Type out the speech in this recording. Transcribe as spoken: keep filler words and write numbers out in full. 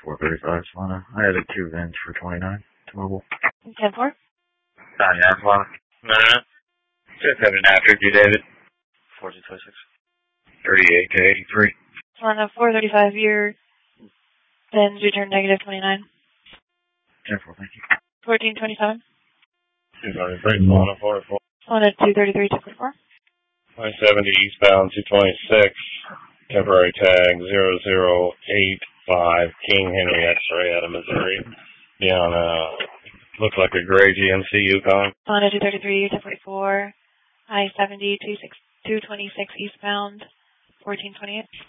four thirty-five, Solana. I had a two vents for twenty-nine. T-Mobile. ten four? Nine yard, Solana. No, no. Just having after you, David. fourteen twenty-six. thirty-eight to eighty-three. Solana four thirty-five year, then return negative twenty-nine. ten four, thank you. fourteen twenty-seven. two thirty-three, Solana forty-four. Solana two thirty-three, two forty-four. five seventy eastbound, two twenty-six. Temporary tag zero zero eight five, King Henry X-ray out of Missouri. Be on a, looks like a gray G M C Yukon. Solana two thirty-three, two forty-four. I seventy, two twenty-six eastbound, fourteen twenty-eight.